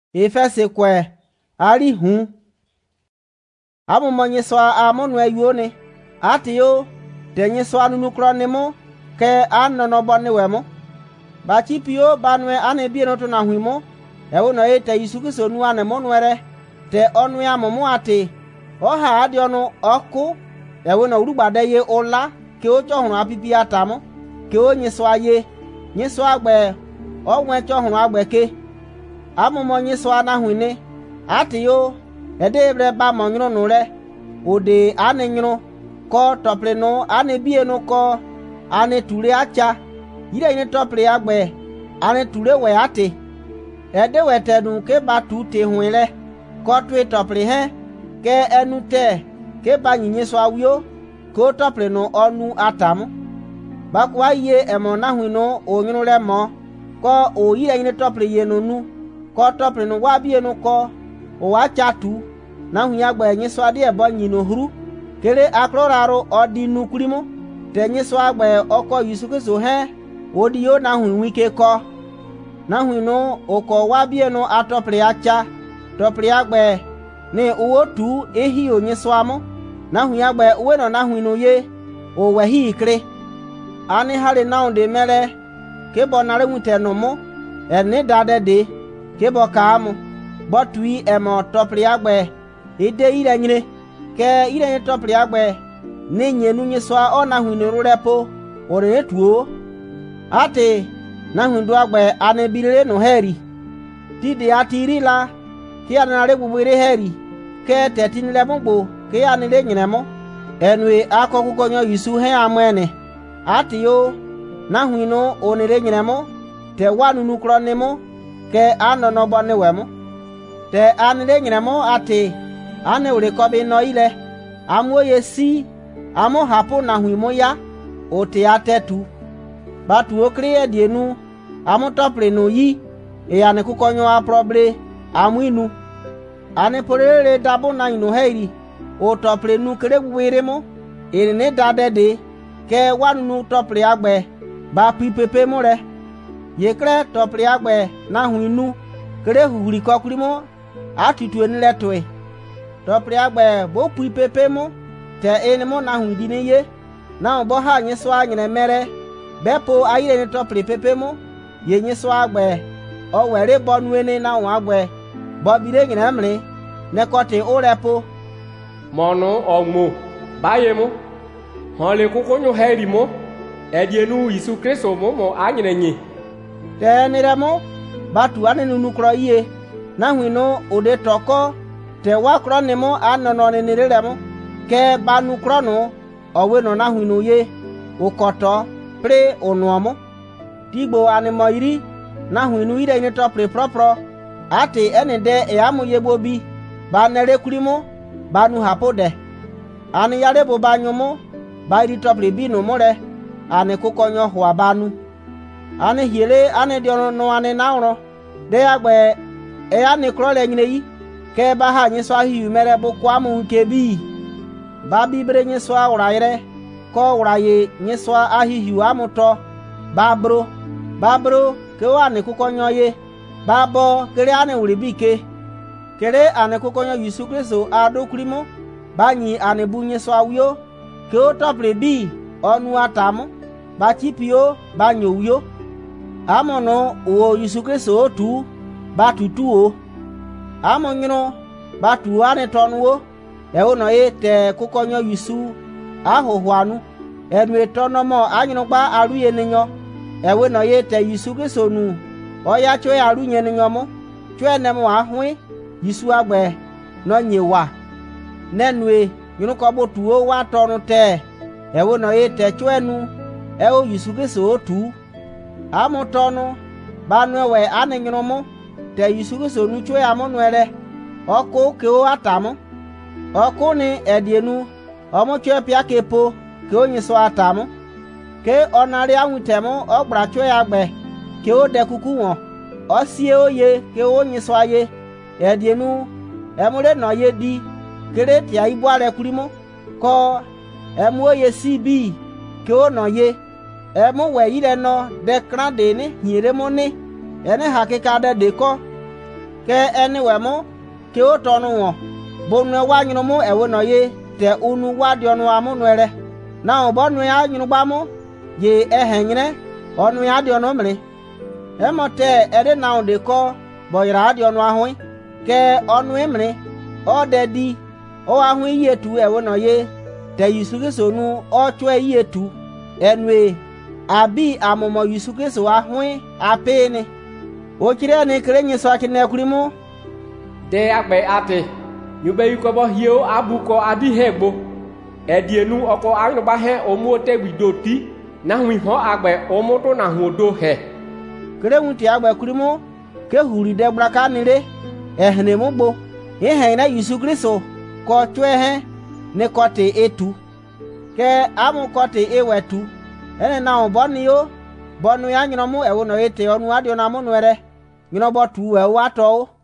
Efese kwe ali hun. Amu monyeswa amonu eyuone. Atiyo tenyeswa nunukro nemo ke anono boni wemo. Bachipio banwe ane bieno to na huimo. Ewo no ete Yesu nu ane monwere. Te onu ya momu ati. Oha adi onu oku. Ewo no urugbade ye ola. Ke ocho hunu apipi atamo. Ke o nyeswa ye. Nyeswa agbe. Onwe cho hunu agbe ke. Amu monyeswa na huine. Atiyo edebre ba monyro nure. Ode ane nyro. Ko tople no ane bieno ko ane ture acha. Yire ine tople agbe ane ture we ate. Ede wetenu ke batu te huile. Ko tue tople he. Ke enu te. Ke ba nyinye so awio. Ko tople no onu atamu. Bakwa ye emo na huino onyro le mo. Ko o yire ine tople ye no nu. Ko tople no wabienu ko o acha tu. Na hunya agbe nye so ade ebo nyino huru. Kele akroraro odi nukurimo. Tenye so agbe oko Yesu he. Odi yo na hu wike ko. Na hu no oko wabie no atopre acha. Topre agbe ne uwo tu ehi onye so amo. Na hu agbe uwe no na hu no ye. O wehi ikre. Ani hale na onde mere. Kebo nare wute no mo. Ene dade de. Kebo ka amo. Botui emo topre agbe. Ide ire nyine. Ke ire nye topre agbe. Ne nyenu nye so a ona hu no repo. Ore tuo. Ate na hundu agbe ane bilire no heri. Tide atiri la. Ki anare bubire heri. Ke tetin le mugbo. Ki anile nyinemo. Enwe akokukonyo Yesu he amwene. Ate yo. Na huino onire nyinemo. Te wanu nukro nemo. Ke anono bone wemo. Te anile nyinemo ate. Ane urekobe no ile. Amu yesi. Amu hapo na huimo ya. Ote atetu. Batu okriye dienu. Amu tople no yi. E ane kukonyo aprobre. Amu inu. Ane porere dabo na inu heiri. O tople nu kere wiremo. Ene ne dadede. Ke wanu nu tople agbe. Ba pipepe more. Yekre tople agbe na hu inu. Kere huri kokurimo. Atutu enile towe. Tople agbe bo pipepe mo. Te ene mo na hu dine ye. Na bo ha nyeso anyene mere. Bepo ayire ni tople pepe mo. Ye nyeso agbe. O were bonu ene na wọn agbe. Bobire nyina mre. Nekote orepo. Mono ogmo. Baye mo. Hole kukonyo heri mo. Edienu Yesu Kristo mo anyene nyi. Te nire mo. Batu ane nunukro iye. Na huino ode toko. Te wakro ne mo anono ne nire mo. Ke banu krono. Owe no na huino ye. Ukoto. Pre onuomo. Tigbo animo iri. Na huinu ire ine topre propro. Ate ene de e amu yebobi. Ba nere kurimo. Banu hapode. Ani yare bo banyomo. Ba iri topre binu more. Ane kukonyo huwa banu. Ane hiele ane diono no ane nauro. De agbe e ane krole nyine yi. Ke ba ha nye swa hiu mere bo kwa mu nkebi. Ba bibre nye swa uraire. Ko uraye nye swa ahihiu amuto. Babro ke o ane kukonyo ye. Babo kere ane uribike. Kere ane kukonyo Yesu Kristo ado kurimo. Banyi ane bunye swa uyo. Ke o tople bi onu atamu. Bachipio banyo uyo. Amono uo Yesu Kristo otu. Batutu o. Amonyino batu ane tonuo. Ewo no ye te kukonyo Yesu ahohuanu. Enwe tonomo anyinogba aruye ninyo. Ewe no ye te Yesu Kristo nu. Oya chwe arunye ninyo mo. Chwe nemo ahwe. Yesu agbe no nyewa. Nenwe yunuko botuo wa tonu te. Ewe no ye te chwe nu. Ewo Yesu Kristo otu. Amo tonu. Banwe ane nyino mo. Te Yesu Kristo nu chwe amonwere. Oko ke o atamu. Oko ni edienu. Omo chwe pia kepo. Ke o nyeso atamu. Ke onari anwutemu ogbra chwe agbe. Ke o dekuku won. Osie oye ke o nyeso aye. Edienu. Emure no ye di. Kere tia ibuare kurimo. Ko emu oye si bi. Ke o no ye. Emu we ire no de kran de ni hiere mo ni. Ene hakika de ko. ke eni wemo ke o tonu won bonu wa nyunu mu ewo no ye te unu wa di onu amu nwere na obonu ya nyunu gba mu ye ehenyre onu ya di onu mri emote ede na de ko boyra di onu ahu ke onu emri o de di o ahu iye tu ewo no ye te yusuge sonu o chwe iye tu enwe abi amomo yusuge so ahu apene o kire ni krenye so akine kurimu de agbe ate nyube yukobo hio abuko adi hegbo edienu oko ayinu ba he omu te gbidoti na hu ho agbe omu to na hu do he krenwu ti agbe kurimu ke huri de braka nire ehne mugbo ihe na Yesu Kristo ko chwe he ne kote etu ke amu kote ewetu ene na oboni yo bonu ya nyino mu ewo no ete onu adio na mu nwere nyino botu we wato